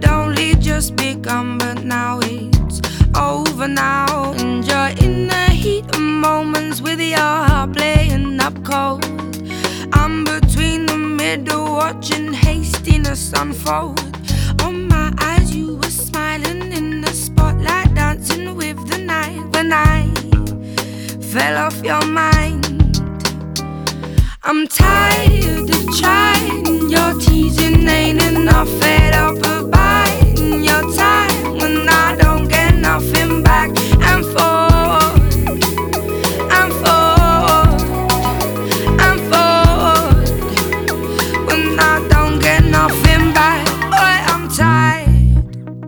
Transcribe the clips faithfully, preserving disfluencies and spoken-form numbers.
had only just begun, but now it's over now. And you're in the heat of moments with your heart playing up cold. I'm between the middle, watching hastiness unfold. On my eyes you were smiling in the spotlight, dancing with the night. When I fell off your mind, I'm tired of trying. Your teasing ain't enough, fed up of biding your time. When I don't get nothing back, and forth, and forth, and forth. When I don't get nothing back, boy, I'm tired.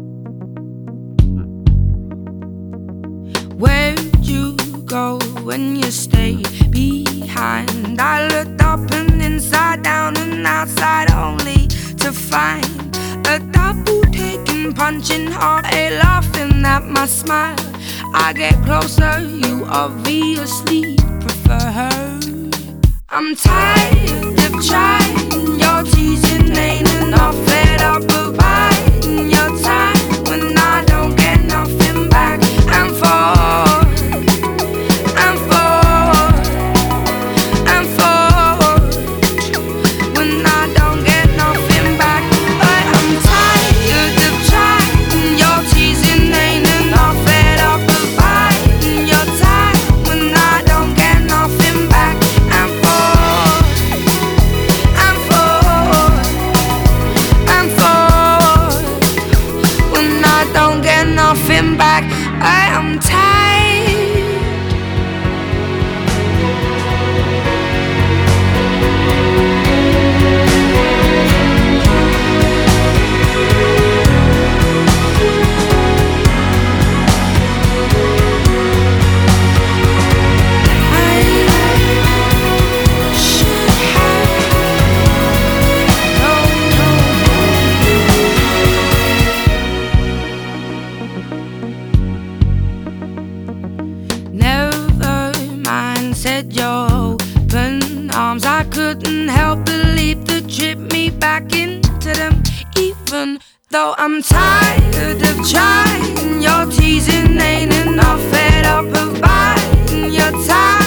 Where'd you go when you stayed behind? I looked up and inside down and outside only to find a double taking, punching hard, a laughing at my smile. I get closer, you obviously prefer her. I'm tired of trying. Your teasing ain't enough, fed up of biding your time. When I don't get nothing back, and forth, and forth, and forth. When I don't get nothing back, but I'm tired of trying. Your teasing ain't enough, fed up of biding your time. When I don't get nothing back, and forth, and forth, and forth. When I don't get nothing back, I am tired. Said your open arms, I couldn't help but leap to trip me back into them. Even though I'm tired of trying, your teasing ain't enough, fed up of biding your time.